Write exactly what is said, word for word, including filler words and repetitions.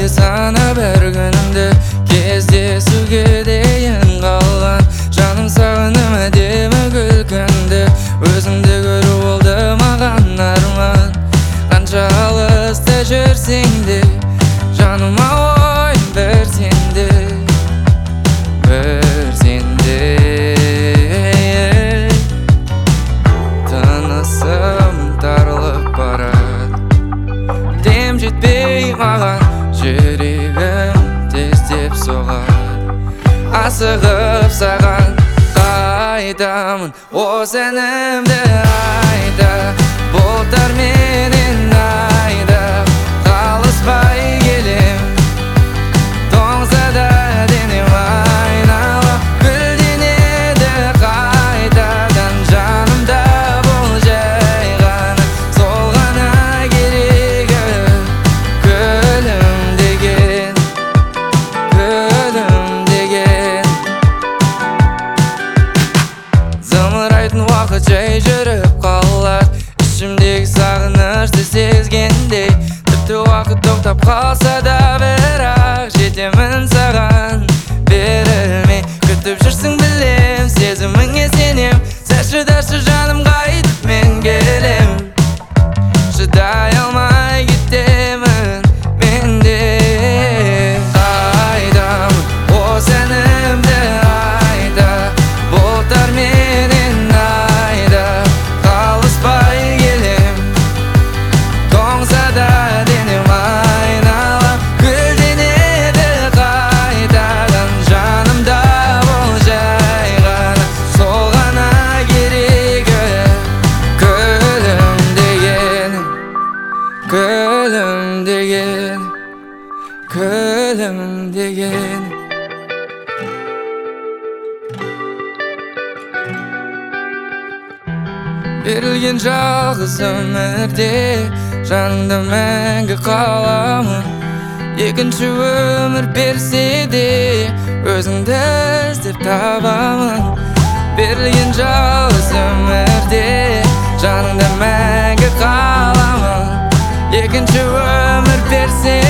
Elde sana bir günümde Кездесуге дейін қалған Жаным сағынып әдемі күлкіңді Өзіңді көру болды маған арман Қанша алыста жүрсең де Жаныма ойын бір сенде Бір сенде Тынысым тарылып барады Дем жетпей маған жүрегім тездеп соғады Асығып саған қайтамын осы әнімді айта Бұлттар менен айдап қалыспай келем Тоңса да денем айналып гүлденеді қайтадан жанымда бұл жай ғана сол ғана керегі гүлім деген гүлім деген зымырайтын уақыт жай жүріп қалады ішімдегі сағынышты сезгендей тіпті уақыт тоқтап қалса да бірақ жетемін саған берілмей күтіп жүрсің білем сезіміңе сенем сәл шыдашы жаным қайтып мен келем шыдай алмай кетемін мен де қайтамын осы әнімді айта бұлттар менен айдап қалыспай келем тоңса да денем айналып гүлденеді қайтадан жанымда бұл жай ғана сол ғана керегі гүлім деген гүлім деген гүлім деген берілген жалғыз өмірде жаныңда мәңгі қаламын екінші өмір берсе де өзіңді іздеп табамын берілген жалғыз өмірде жаныңда мәңгі қаламын екінші өмір берсе